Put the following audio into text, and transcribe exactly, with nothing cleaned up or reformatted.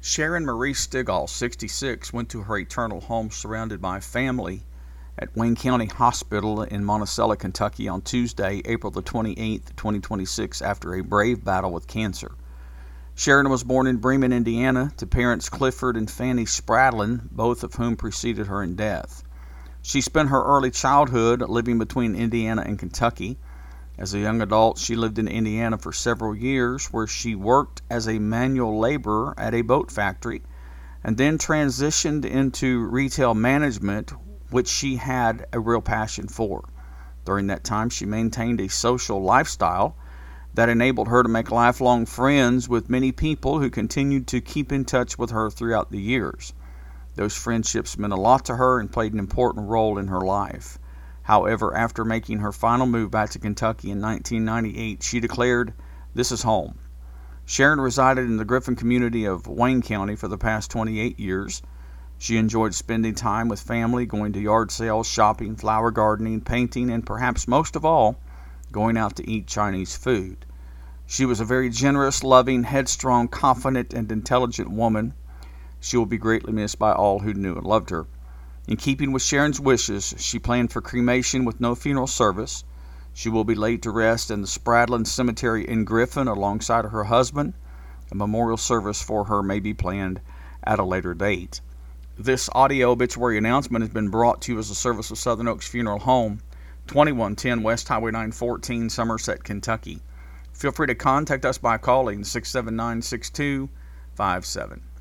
Sharon Marie Stigall, sixty-six, went to her eternal home surrounded by family at Wayne County Hospital in Monticello, Kentucky on Tuesday, April the twenty-eighth, twenty twenty-six, after a brave battle with cancer. Sharon was born in Bremen, Indiana, to parents Clifford and Fanny Spradlin, both of whom preceded her in death. She spent her early childhood living between Indiana and Kentucky. As a young adult, she lived in Indiana for several years, where she worked as a manual laborer at a boat factory, and then transitioned into retail management, which she had a real passion for. During that time, she maintained a social lifestyle that enabled her to make lifelong friends with many people who continued to keep in touch with her throughout the years. Those friendships meant a lot to her and played an important role in her life. However, after making her final move back to Kentucky in nineteen ninety-eight, she declared, "This is home." Sharon resided in the Griffin community of Wayne County for the past twenty-eight years. She enjoyed spending time with family, going to yard sales, shopping, flower gardening, painting, and perhaps most of all, going out to eat Chinese food. She was a very generous, loving, headstrong, confident, and intelligent woman. She will be greatly missed by all who knew and loved her. In keeping with Sharon's wishes, she planned for cremation with no funeral service. She will be laid to rest in the Spradlin Cemetery in Griffin alongside her husband. A memorial service for her may be planned at a later date. This audio obituary announcement has been brought to you as a service of Southern Oaks Funeral Home, twenty-one ten West Highway nine fourteen, Somerset, Kentucky. Feel free to contact us by calling six seven nine, six two five seven.